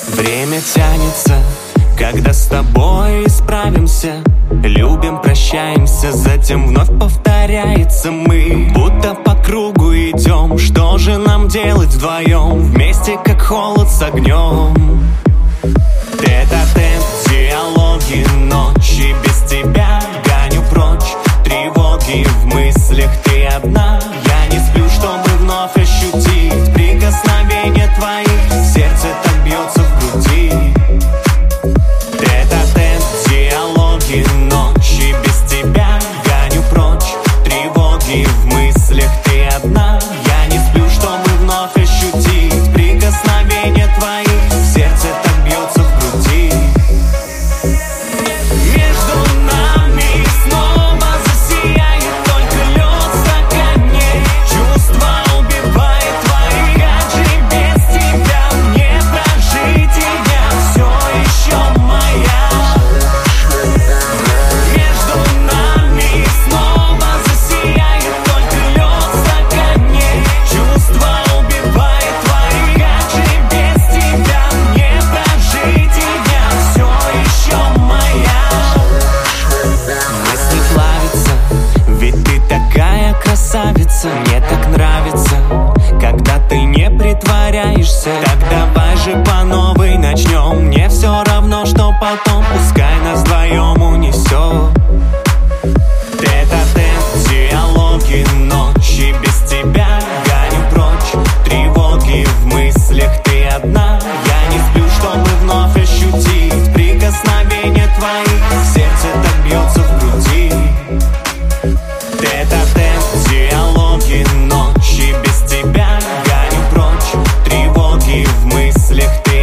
Время тянется, когда с тобой справимся. Любим, прощаемся, затем вновь повторяется. Мы будто по кругу идем. Что же нам делать вдвоем? Вместе как холод с огнем. Тет-а-тет, диалоги, ночи без тебя гоню прочь. Тревоги в мыслях, ты одна. Я не сплю, чтобы вновь ощутить прикосновение твоих. Сердце так бьется в груди. Тет-а-тет, диалоги, ночи без тебя гоню прочь. Тревоги в мыслях, ты одна. Я не сплю, чтобы вновь ощутить прикосновение твоих. Сердце так бьется в груди. Между нами снова засияет только лед в стакане. Чувства убивает твои. Как же без тебя мне прожить? И я все еще моя. Между нами снова засияет только лед в стакане. Чувства убивает твои. Как же без тебя мне прожить? И я все еще моя. Мысли плавятся, ведь ты такая красавица. Мне так нравится, когда ты не притворяешься. Так давай же по новой начнем. Мне все равно, что потом. Пускай нас вдвоем унесет. Тет-а-тет, диалоги, ночи без тебя гоню прочь. Тревоги в мыслях, ты одна. Я не сплю, чтобы вновь ощутить прикосновение твоих. Сердце так бьется в груди. Тет-а-тет, диалоги, ночи без тебя гоню прочь. Тревоги в мыслях, ты